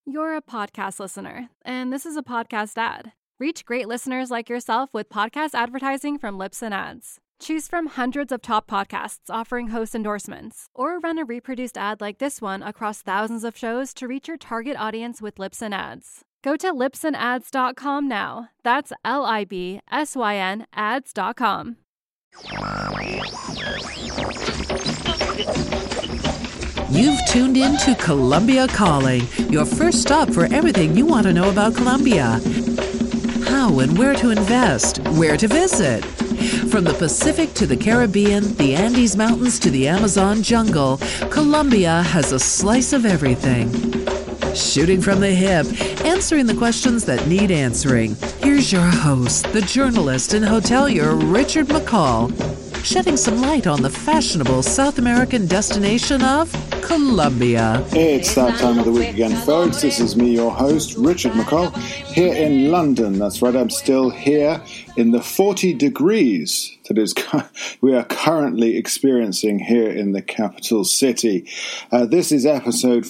You're a podcast listener, and this is a podcast ad. Reach great listeners like yourself with podcast advertising from Libsyn Ads. Choose from hundreds of top podcasts offering host endorsements, or run a reproduced ad like this one across thousands of shows to reach your target audience with Libsyn Ads. Go to libsynads.com now. That's LIBSYN ads.com. You've tuned in to Colombia Calling, your first stop for everything you want to know about Colombia. How and where to invest, where to visit. From the Pacific to the Caribbean, the Andes Mountains to the Amazon jungle, Colombia has a slice of everything. Shooting from the hip, answering the questions that need answering. Here's your host, the journalist and hotelier Richard McCall, shedding some light on the fashionable South American destination of Colombia. It's that time of the week again, folks. This is me, your host, Richard McCall, here in London. That's right, I'm still here in the 40 degrees that we are currently experiencing here in the capital city. This is episode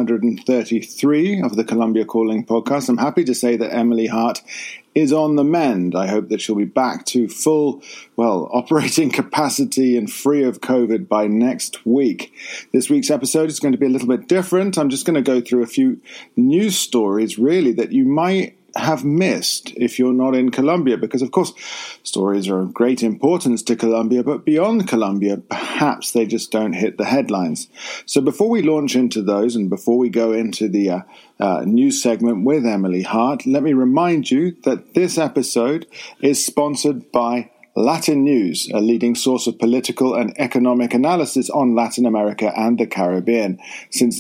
433 of the Colombia Calling podcast. I'm happy to say that Emily Hart is on the mend. I hope that she'll be back to full, operating capacity and free of COVID by next week. This week's episode is going to be a little bit different. I'm just going to go through a few news stories, really, that you might have missed if you're not in Colombia, because of course stories are of great importance to Colombia, but beyond Colombia, perhaps they just don't hit the headlines. So before we launch into those and before we go into the news segment with Emily Hart, let me remind you that this episode is sponsored by Latin News, a leading source of political and economic analysis on Latin America and the Caribbean since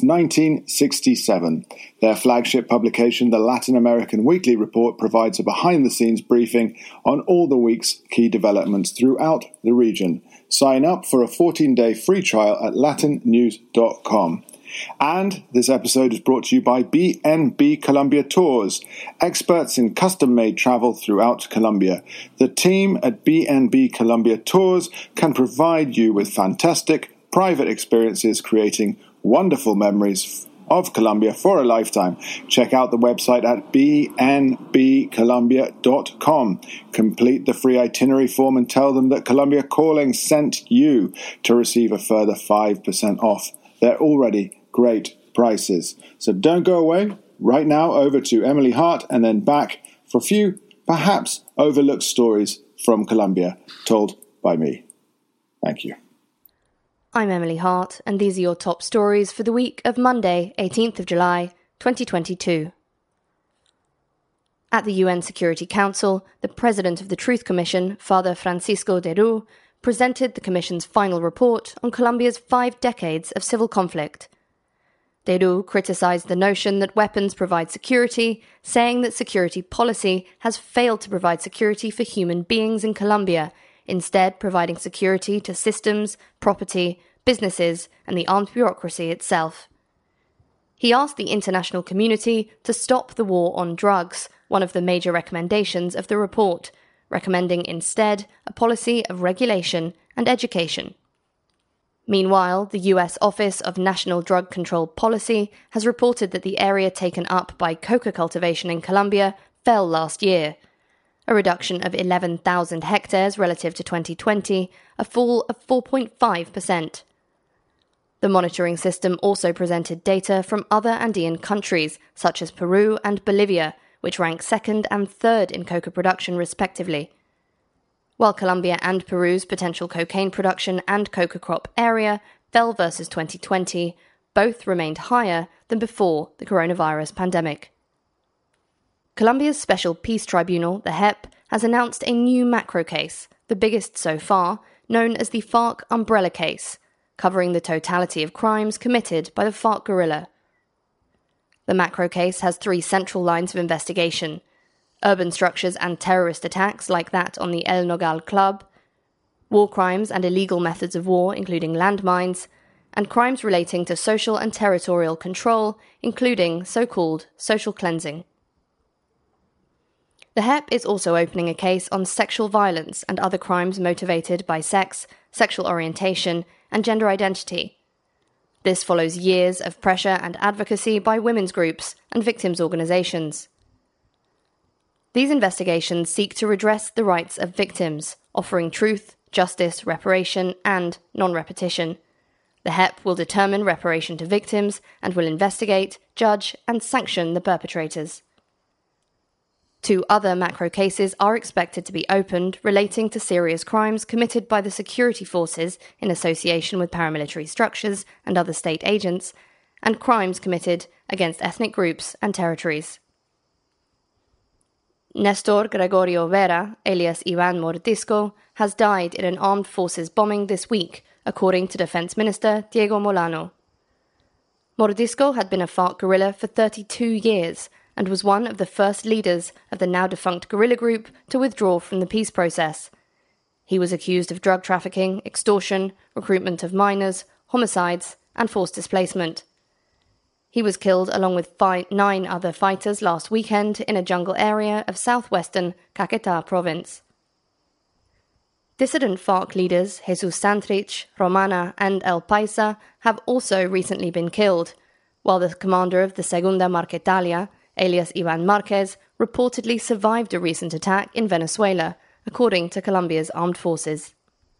1967. Their flagship publication, the Latin American Weekly Report, provides a behind-the-scenes briefing on all the week's key developments throughout the region. Sign up for a 14-day free trial at latinnews.com. And this episode is brought to you by BNB Colombia Tours, experts in custom-made travel throughout Colombia. The team at BNB Colombia Tours can provide you with fantastic private experiences, creating wonderful memories of Colombia for a lifetime. Check out the website at bnbcolombia.com. Complete the free itinerary form and tell them that Colombia Calling sent you to receive a further 5% off. They're already great prices. So don't go away. Right now, over to Emily Hart and then back for a few, perhaps overlooked stories from Colombia, told by me. Thank you. I'm Emily Hart, and these are your top stories for the week of Monday, 18th of July, 2022. At the UN Security Council, the President of the Truth Commission, Father Francisco de Roo, presented the Commission's final report on Colombia's 5 decades of civil conflict. De Roo criticized the notion that weapons provide security, saying that security policy has failed to provide security for human beings in Colombia, instead providing security to systems, property, businesses, and the armed bureaucracy itself. He asked the international community to stop the war on drugs, one of the major recommendations of the report, recommending instead a policy of regulation and education. Meanwhile, the US Office of National Drug Control Policy has reported that the area taken up by coca cultivation in Colombia fell last year, a reduction of 11,000 hectares relative to 2020, a fall of 4.5%. The monitoring system also presented data from other Andean countries, such as Peru and Bolivia, which rank second and third in coca production respectively. While Colombia and Peru's potential cocaine production and coca crop area fell versus 2020, both remained higher than before the coronavirus pandemic. Colombia's Special Peace Tribunal, the JEP, has announced a new macro case, the biggest so far, known as the FARC Umbrella Case, covering the totality of crimes committed by the FARC guerrilla. The macro case has 3 central lines of investigation: urban structures and terrorist attacks like that on the El Nogal Club, war crimes and illegal methods of war, including landmines, and crimes relating to social and territorial control, including so-called social cleansing. The JEP is also opening a case on sexual violence and other crimes motivated by sex, sexual orientation, and gender identity. This follows years of pressure and advocacy by women's groups and victims' organisations. These investigations seek to redress the rights of victims, offering truth, justice, reparation, and non-repetition. The HEP will determine reparation to victims and will investigate, judge, and sanction the perpetrators. 2 other macro cases are expected to be opened relating to serious crimes committed by the security forces in association with paramilitary structures and other state agents, and crimes committed against ethnic groups and territories. Nestor Gregorio Vera, alias Ivan Mordisco, has died in an armed forces bombing this week, according to Defense Minister Diego Molano. Mordisco had been a FARC guerrilla for 32 years and was one of the first leaders of the now-defunct guerrilla group to withdraw from the peace process. He was accused of drug trafficking, extortion, recruitment of minors, homicides, and forced displacement. He was killed along with 9 other fighters last weekend in a jungle area of southwestern Caquetá province. Dissident FARC leaders Jesus Santrich, Romana, and El Paisa have also recently been killed, while the commander of the Segunda Marquetalia, alias Ivan Marquez, reportedly survived a recent attack in Venezuela, according to Colombia's armed forces.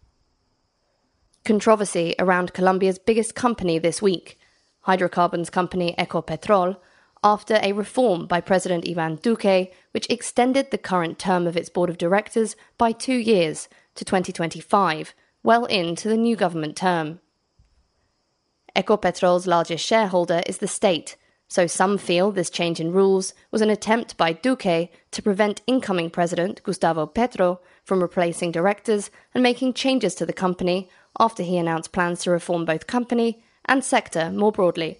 Controversy around Colombia's biggest company this week, hydrocarbons company Ecopetrol, after a reform by President Ivan Duque, which extended the current term of its board of directors by 2 years to 2025, well into the new government term. Ecopetrol's largest shareholder is the state, so some feel this change in rules was an attempt by Duque to prevent incoming president Gustavo Petro from replacing directors and making changes to the company after he announced plans to reform both company and sector more broadly.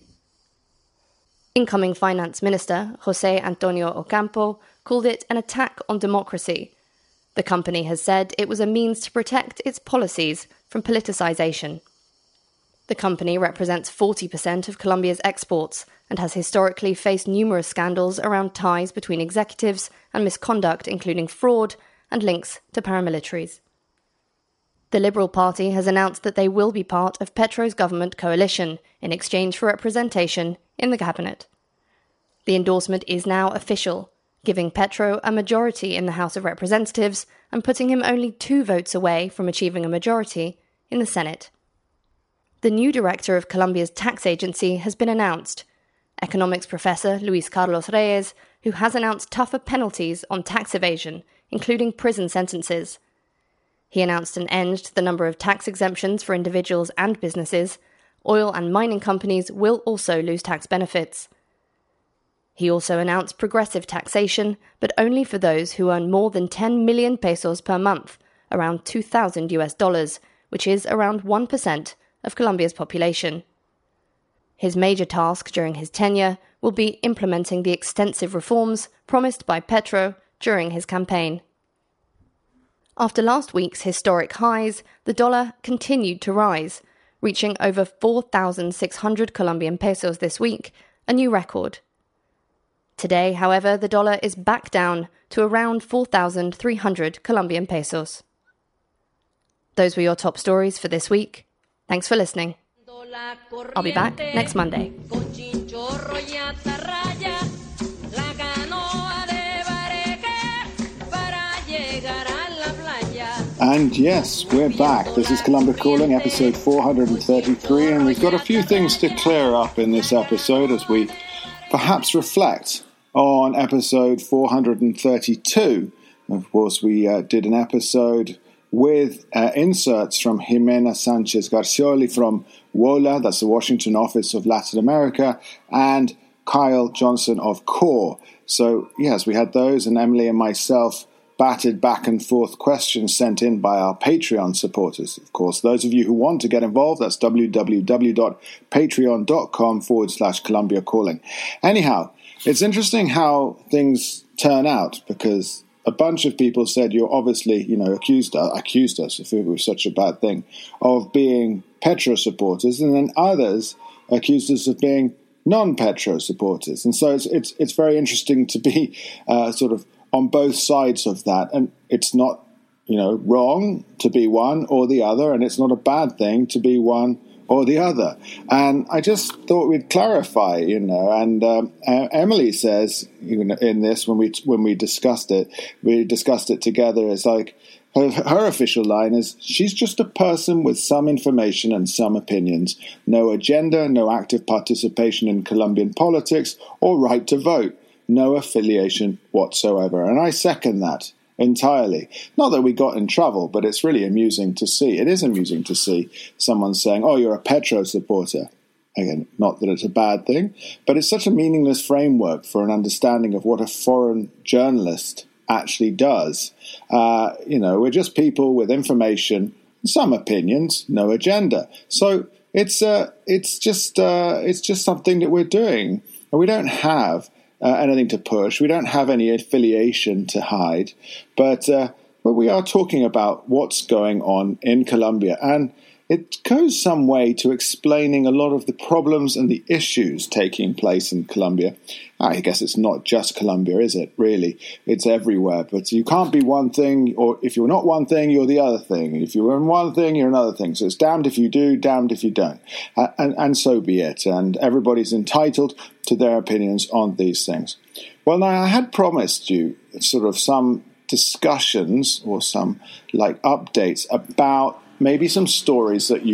Incoming Finance Minister José Antonio Ocampo called it an attack on democracy. The company has said it was a means to protect its policies from politicization. The company represents 40% of Colombia's exports and has historically faced numerous scandals around ties between executives and misconduct, including fraud and links to paramilitaries. The Liberal Party has announced that they will be part of Petro's government coalition in exchange for representation in the cabinet. The endorsement is now official, giving Petro a majority in the House of Representatives and putting him only 2 votes away from achieving a majority in the Senate. The new director of Colombia's tax agency has been announced, economics professor Luis Carlos Reyes, who has announced tougher penalties on tax evasion, including prison sentences. He announced an end to the number of tax exemptions for individuals and businesses. Oil and mining companies will also lose tax benefits. He also announced progressive taxation, but only for those who earn more than 10 million pesos per month, around $2,000, which is around 1% of Colombia's population. His major task during his tenure will be implementing the extensive reforms promised by Petro during his campaign. After last week's historic highs, the dollar continued to rise, reaching over 4,600 Colombian pesos this week, a new record. Today, however, the dollar is back down to around 4,300 Colombian pesos. Those were your top stories for this week. Thanks for listening. I'll be back next Monday. And yes, we're back. This is Colombia Calling, episode 433, and we've got a few things to clear up in this episode as we perhaps reflect on episode 432. Of course, we did an episode with inserts from Jimena Sanchez Garcioli from WOLA, that's the Washington Office of Latin America, and Kyle Johnson of CORE. So, yes, we had those, and Emily and myself batted back and forth questions sent in by our Patreon supporters. Of course, those of you who want to get involved, that's www.patreon.com/Colombia Calling. Anyhow, it's interesting how things turn out, because a bunch of people said you're obviously, accused us, if it was such a bad thing, of being Petro supporters, and then others accused us of being non-Petro supporters. And so it's very interesting to be sort of on both sides of that. And it's not, wrong to be one or the other, and it's not a bad thing to be one or the other. And I just thought we'd clarify, and Emily says in this, when we discussed it together, it's like her official line is, she's just a person with some information and some opinions, no agenda, no active participation in Colombian politics or right to vote, no affiliation whatsoever. And I second that entirely. Not that we got in trouble, but it's really amusing to see. It is amusing to see someone saying, oh, you're a Petro supporter. Again, not that it's a bad thing, but it's such a meaningless framework for an understanding of what a foreign journalist actually does. We're just people with information, some opinions, no agenda. So it's just something that we're doing, and we don't have anything to push. We don't have any affiliation to hide, but we are talking about what's going on in Colombia, and it goes some way to explaining a lot of the problems and the issues taking place in Colombia. I guess it's not just Colombia, is it? Really, it's everywhere. But you can't be one thing, or if you're not one thing, you're the other thing. If you're in one thing, you're another thing. So it's damned if you do, damned if you don't. And so be it. And everybody's entitled to their opinions on these things. Well, now, I had promised you sort of some discussions or some updates about maybe some stories that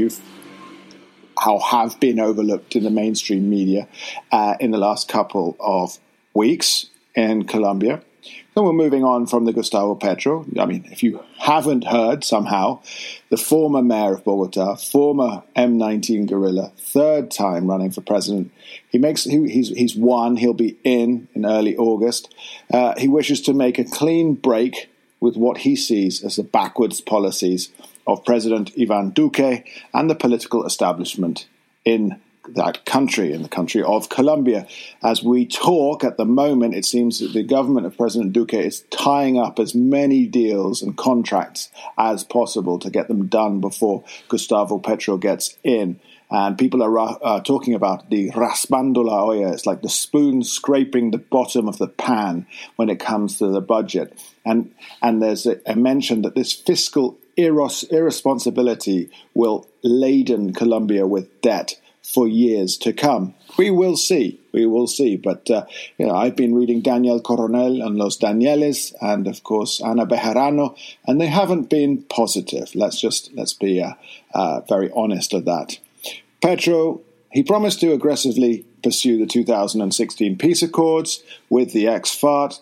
have been overlooked in the mainstream media in the last couple of weeks in Colombia. So we're moving on from the Gustavo Petro. I mean, if you haven't heard somehow, the former mayor of Bogota, former M19 guerrilla, third time running for president, he's won. He'll be in early August. He wishes to make a clean break with what he sees as the backwards policies of President Ivan Duque and the political establishment in that country, in the country of Colombia. As we talk at the moment, it seems that the government of President Duque is tying up as many deals and contracts as possible to get them done before Gustavo Petro gets in. And people are talking about the raspando la olla. It's like the spoon scraping the bottom of the pan when it comes to the budget. And there's a mention that this fiscal irresponsibility will laden Colombia with debt for years to come. We will see. But, I've been reading Daniel Coronel and Los Danieles and, of course, Ana Bejarano, and they haven't been positive. Let's be very honest of that. Petro, he promised to aggressively pursue the 2016 peace accords with the ex-FARC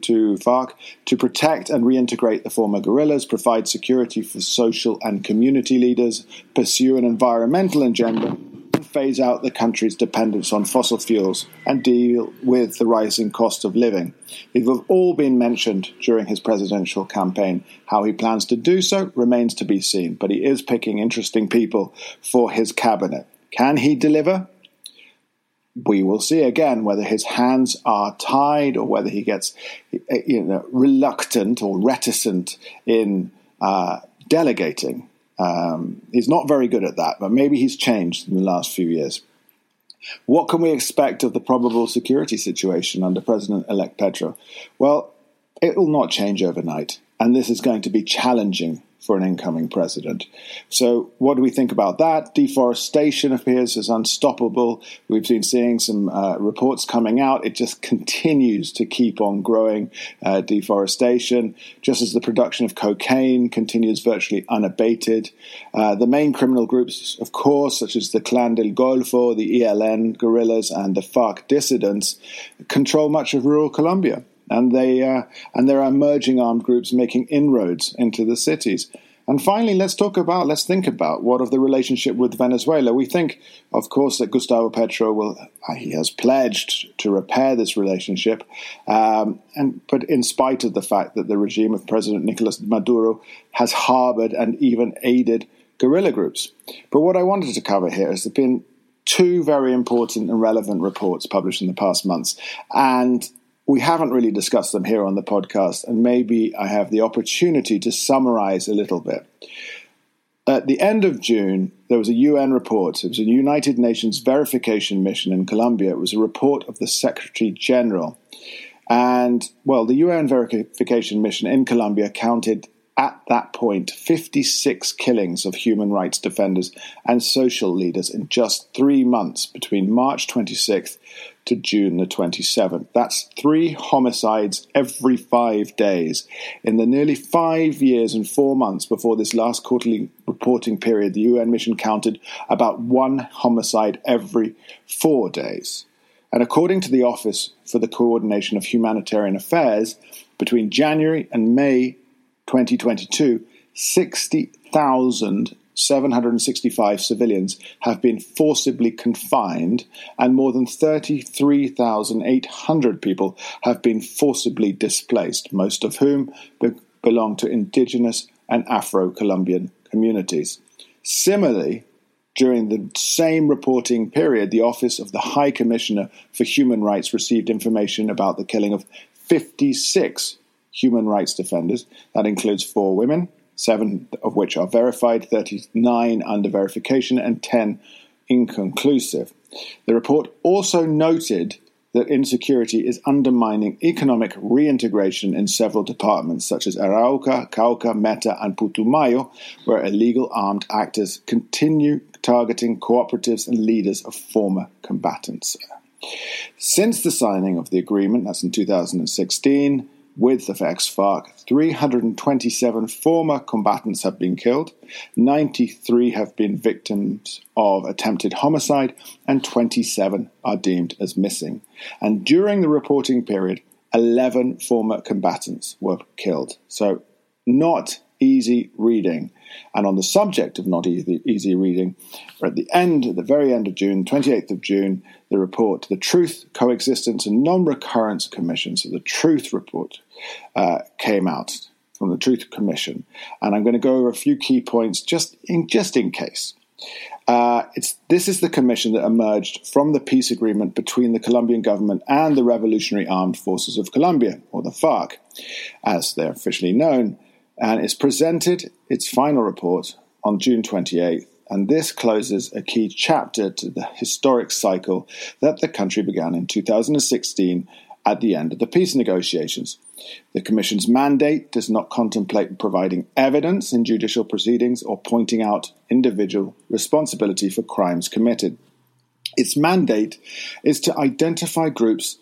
to protect and reintegrate the former guerrillas, provide security for social and community leaders, pursue an environmental agenda, and phase out the country's dependence on fossil fuels and deal with the rising cost of living. These have all been mentioned during his presidential campaign. How he plans to do so remains to be seen, but he is picking interesting people for his cabinet. Can he deliver? We will see again whether his hands are tied or whether he gets reluctant or reticent in delegating. He's not very good at that, but maybe he's changed in the last few years. What can we expect of the probable security situation under President-elect Petro? Well, it will not change overnight, and this is going to be challenging for an incoming president. So what do we think about that? Deforestation appears as unstoppable. We've been seeing some reports coming out. It just continues to keep on growing, deforestation, just as the production of cocaine continues virtually unabated. The main criminal groups, of course, such as the Clan del Golfo, the ELN guerrillas, and the FARC dissidents, control much of rural Colombia. And there are emerging armed groups making inroads into the cities. And finally, let's think about what of the relationship with Venezuela. We think, of course, that Gustavo Petro he has pledged to repair this relationship, but in spite of the fact that the regime of President Nicolas Maduro has harbored and even aided guerrilla groups. But what I wanted to cover here is there have been two very important and relevant reports published in the past months, and we haven't really discussed them here on the podcast, and maybe I have the opportunity to summarize a little bit. At the end of June, there was a UN report. It was a United Nations verification mission in Colombia. It was a report of the Secretary General. And, well, the UN verification mission in Colombia counted at that point 56 killings of human rights defenders and social leaders in just 3 months between March 26th to June the 27th. That's 3 homicides every 5 days. In the nearly 5 years and 4 months before this last quarterly reporting period, the UN mission counted about 1 homicide every 4 days. And according to the Office for the Coordination of Humanitarian Affairs, between January and May 2022, 60,765 civilians have been forcibly confined and more than 33,800 people have been forcibly displaced, most of whom belong to indigenous and Afro-Colombian communities. Similarly, during the same reporting period, the Office of the High Commissioner for Human Rights received information about the killing of 56 human rights defenders. That includes 4 women, 7 of which are verified, 39 under verification, and 10 inconclusive. The report also noted that insecurity is undermining economic reintegration in several departments, such as Arauca, Cauca, Meta, and Putumayo, where illegal armed actors continue targeting cooperatives and leaders of former combatants. Since the signing of the agreement, that's in 2016, with the ex-FARC, 327 former combatants have been killed, 93 have been victims of attempted homicide, and 27 are deemed as missing. And during the reporting period, 11 former combatants were killed. So not easy reading. And on the subject of not easy reading, at the very end of June, 28th of June, the report, the Truth, Coexistence and Non-Recurrence Commission, so the Truth Report, came out from the Truth Commission. And I'm going to go over a few key points just in case. This is the commission that emerged from the peace agreement between the Colombian government and the Revolutionary Armed Forces of Colombia, or the FARC, as they're officially known. And it's presented its final report on June 28th, and this closes a key chapter to the historic cycle that the country began in 2016 at the end of the peace negotiations. The Commission's mandate does not contemplate providing evidence in judicial proceedings or pointing out individual responsibility for crimes committed. Its mandate is to identify groups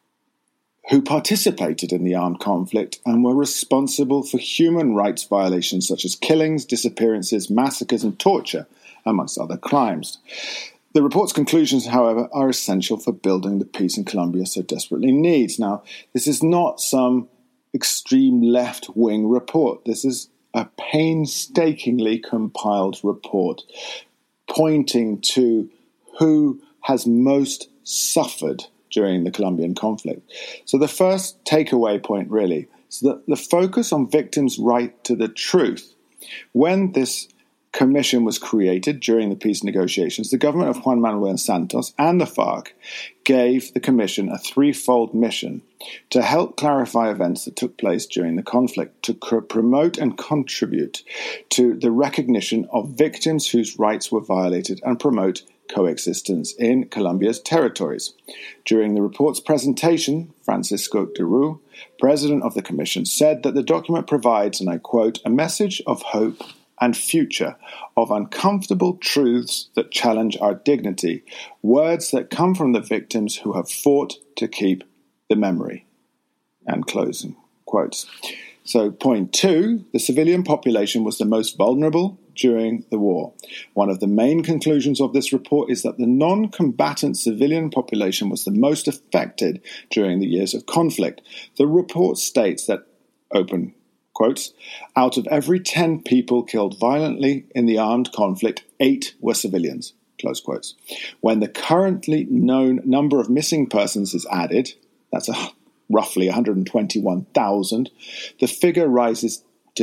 who participated in the armed conflict and were responsible for human rights violations such as killings, disappearances, massacres, and torture, amongst other crimes. The report's conclusions, however, are essential for building the peace in Colombia so desperately needs. Now, this is not some extreme left-wing report. This is a painstakingly compiled report pointing to who has most suffered during the Colombian conflict. So the first takeaway point really is that the focus on victims' right to the truth. When this commission was created during the peace negotiations, the government of Juan Manuel Santos and the FARC gave the commission a threefold mission to help clarify events that took place during the conflict, to promote and contribute to the recognition of victims whose rights were violated, and promote coexistence in Colombia's territories. During the report's presentation, Francisco Derou, president of the commission, said that the document provides, and I quote, a message of hope and future, of uncomfortable truths that challenge our dignity, words that come from the victims who have fought to keep the memory. And closing quotes. So point 2, the civilian population was the most vulnerable during the war. One of the main conclusions of this report is that the non-combatant civilian population was the most affected during the years of conflict. The report states that, open quotes, out of every 10 people killed violently in the armed conflict, 8 were civilians, close quotes. When the currently known number of missing persons is added, that's roughly 121,000, the figure rises to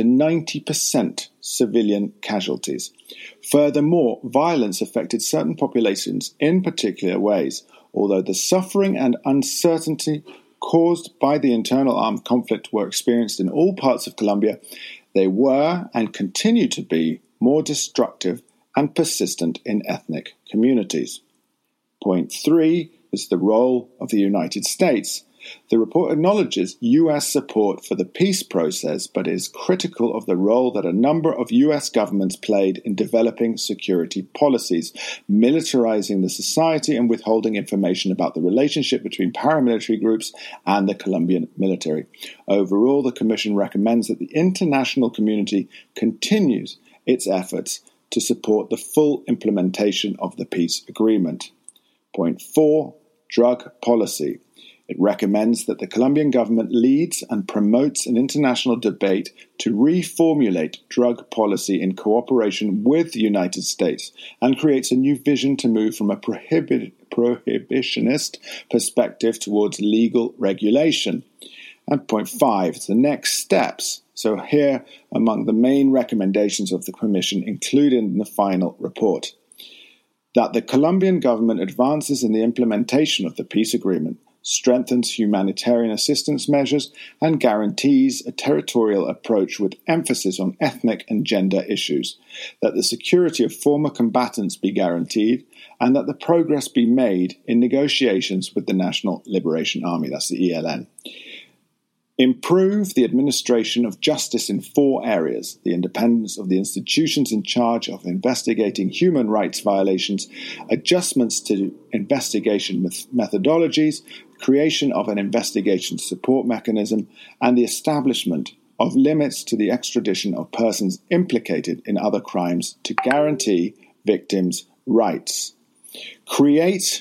90% civilian casualties. Furthermore, violence affected certain populations in particular ways. Although the suffering and uncertainty caused by the internal armed conflict were experienced in all parts of Colombia, they were and continue to be more destructive and persistent in ethnic communities. Point 3 is the role of the United States. The report acknowledges US support for the peace process, but is critical of the role that a number of US governments played in developing security policies, militarizing the society and withholding information about the relationship between paramilitary groups and the Colombian military. Overall, the Commission recommends that the international community continues its efforts to support the full implementation of the peace agreement. Point 4. Drug policy. It recommends that the Colombian government leads and promotes an international debate to reformulate drug policy in cooperation with the United States and creates a new vision to move from a prohibitionist perspective towards legal regulation. And point 5, the next steps. So here, among the main recommendations of the Commission included in the final report, that the Colombian government advances in the implementation of the peace agreement, strengthens humanitarian assistance measures, and guarantees a territorial approach with emphasis on ethnic and gender issues, that the security of former combatants be guaranteed, and that the progress be made in negotiations with the National Liberation Army, that's the ELN. Improve the administration of justice in 4 areas: the independence of the institutions in charge of investigating human rights violations, adjustments to investigation methodologies, creation of an investigation support mechanism, and the establishment of limits to the extradition of persons implicated in other crimes to guarantee victims' rights. Create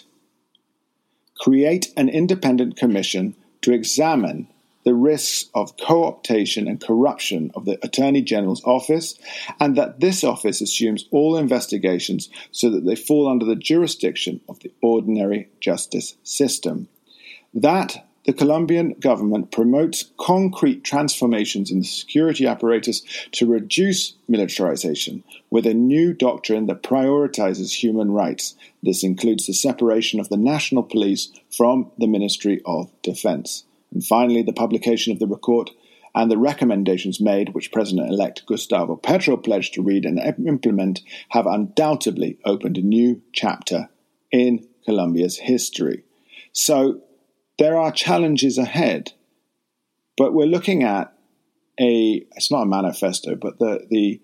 an independent commission to examine the risks of co-optation and corruption of the Attorney General's office, and that this office assumes all investigations so that they fall under the jurisdiction of the ordinary justice system. That the Colombian government promotes concrete transformations in the security apparatus to reduce militarization with a new doctrine that prioritizes human rights. This includes the separation of the national police from the Ministry of Defense. And finally, the publication of the report and the recommendations made, which President-elect Gustavo Petro pledged to read and implement, have undoubtedly opened a new chapter in Colombia's history. So there are challenges ahead, but we're looking at it's not a manifesto, but the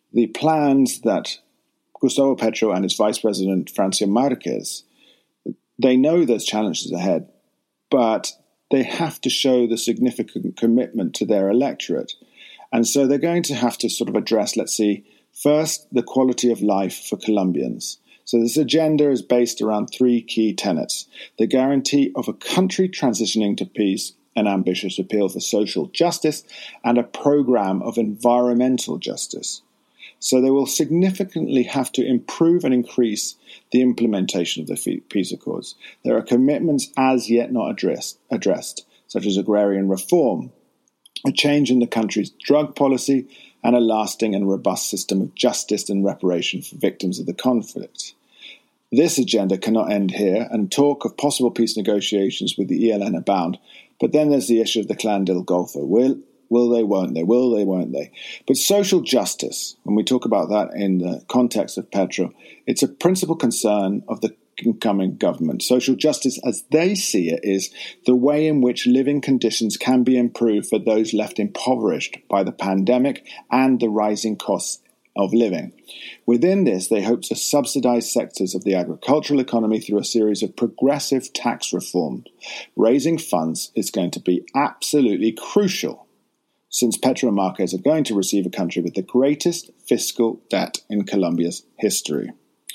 plans that Gustavo Petro and his Vice President Francia Marquez, they know there's challenges ahead, but they have to show the significant commitment to their electorate. And so they're going to have to sort of address, let's see, first, the quality of life for Colombians. So this agenda is based around 3 key tenets: the guarantee of a country transitioning to peace, an ambitious appeal for social justice, and a program of environmental justice. So they will significantly have to improve and increase the implementation of the peace accords. There are commitments as yet not addressed, such as agrarian reform, a change in the country's drug policy, and a lasting and robust system of justice and reparation for victims of the conflict. This agenda cannot end here, and talk of possible peace negotiations with the ELN abound. But then there's the issue of the Clan del Golfo. Will they, won't they? Will they, won't they? But social justice, when we talk about that in the context of Petro, it's a principal concern of the incoming government. Social justice, as they see it, is the way in which living conditions can be improved for those left impoverished by the pandemic and the rising costs of living. Within this, they hope to subsidize sectors of the agricultural economy through a series of progressive tax reforms. Raising funds is going to be absolutely crucial, since Petro and Marquez are going to receive a country with the greatest fiscal debt in Colombia's history.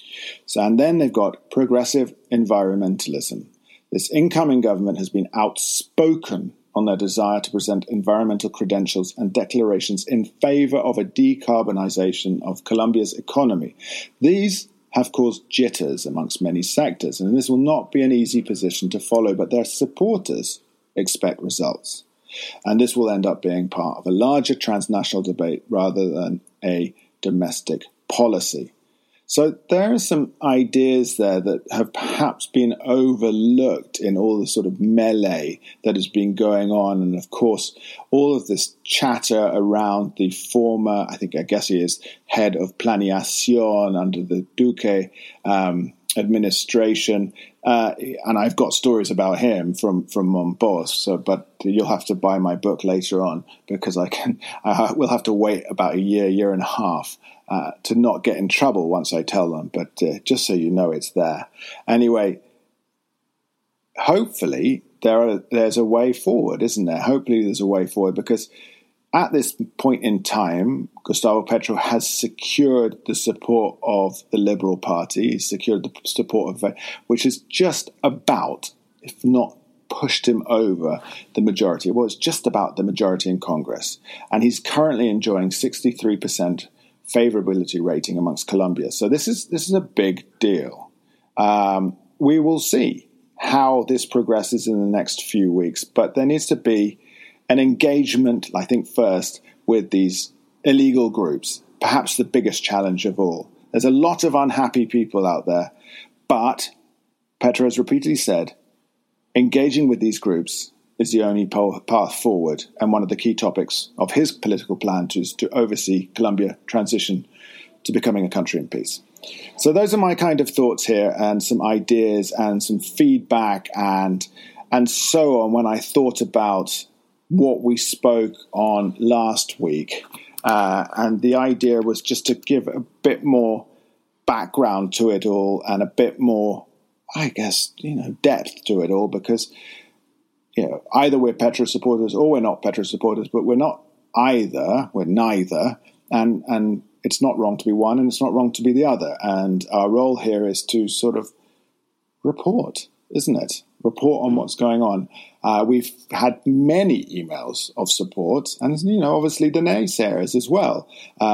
And then they've got progressive environmentalism. This incoming government has been outspoken on their desire to present environmental credentials and declarations in favor of a decarbonization of Colombia's economy. These have caused jitters amongst many sectors, and this will not be an easy position to follow, but their supporters expect results. And this will end up being part of a larger transnational debate rather than a domestic policy. So there are some ideas there that have perhaps been overlooked in all the sort of melee that has been going on. And of course, all of this chatter around the former, I guess he is head of Planeación under the Duque administration, and I've got stories about him from Mompos. But you'll have to buy my book later on because we'll have to wait about a year and a half to not get in trouble once I tell them. But just so you know, it's there anyway. Hopefully, there's a way forward, isn't there? Hopefully, there's a way forward because at this point in time, Gustavo Petro has secured the support of the Liberal Party. He's secured the support of, which is just about, if not pushed him over the majority. Well, it's just about the majority in Congress. And he's currently enjoying 63% favorability rating amongst Colombia. So this is a big deal. We will see how this progresses in the next few weeks. But there needs to be an engagement, I think, first with these illegal groups, perhaps the biggest challenge of all. There's a lot of unhappy people out there, but Petro has repeatedly said engaging with these groups is the only path forward and one of the key topics of his political plan to oversee Colombia transition to becoming a country in peace. So those are my kind of thoughts here and some ideas and some feedback and so on when I thought about what we spoke on last week. And the idea was just to give a bit more background to it all and a bit more, I guess, depth to it all because, either we're Petro supporters or we're not Petro supporters, but we're not either, we're neither. And it's not wrong to be one and it's not wrong to be the other. And our role here is to sort of report, isn't it? Report on what's going on. We've had many emails of support and, obviously the naysayers as well.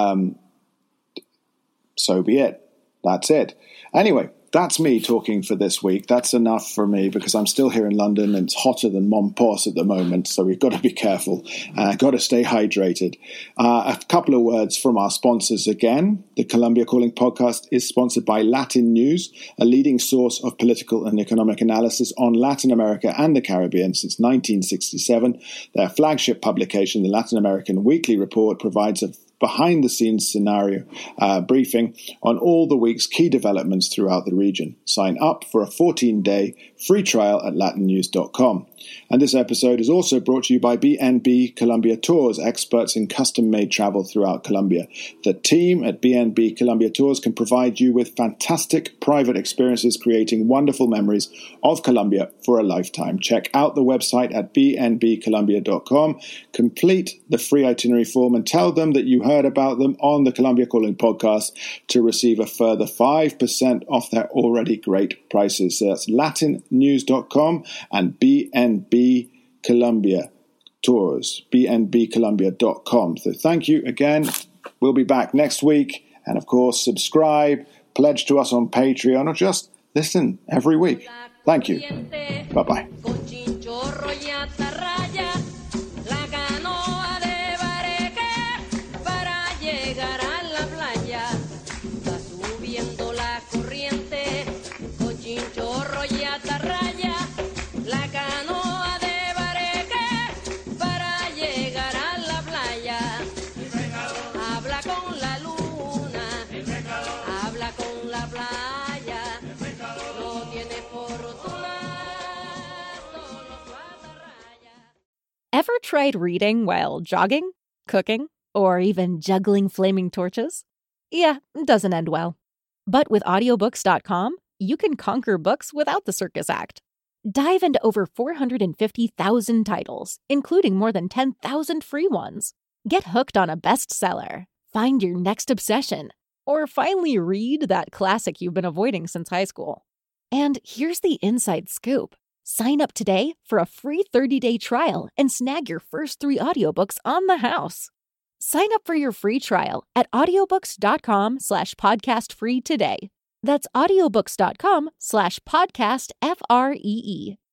So be it. That's it. Anyway, that's me talking for this week. That's enough for me because I'm still here in London and it's hotter than Mompos at the moment. So we've got to be careful. Got to stay hydrated. A couple of words from our sponsors again. The Colombia Calling podcast is sponsored by Latin News, a leading source of political and economic analysis on Latin America and the Caribbean since 1967. Their flagship publication, the Latin American Weekly Report, provides a behind-the-scenes scenario briefing on all the week's key developments throughout the region. Sign up for a 14-day free trial at latinnews.com. And this episode is also brought to you by BNB Colombia Tours, experts in custom-made travel throughout Colombia. The team at BNB Colombia Tours can provide you with fantastic private experiences, creating wonderful memories of Colombia for a lifetime. Check out the website at bnbcolombia.com, complete the free itinerary form, and tell them that you heard about them on the Colombia Calling podcast to receive a further 5% off their already great prices. So that's latinnews.com and BNB Colombia Tours, bnbcolombia.com. So thank you again. We'll be back next week. And of course, subscribe, pledge to us on Patreon, or just listen every week. Thank you. Bye-bye. Ever tried reading while jogging, cooking, or even juggling flaming torches? Yeah, it doesn't end well. But with audiobooks.com, you can conquer books without the circus act. Dive into over 450,000 titles, including more than 10,000 free ones. Get hooked on a bestseller, find your next obsession, or finally read that classic you've been avoiding since high school. And here's the inside scoop. Sign up today for a free 30-day trial and snag your first 3 audiobooks on the house. Sign up for your free trial at audiobooks.com/podcastfree today. That's audiobooks.com/podcastfree.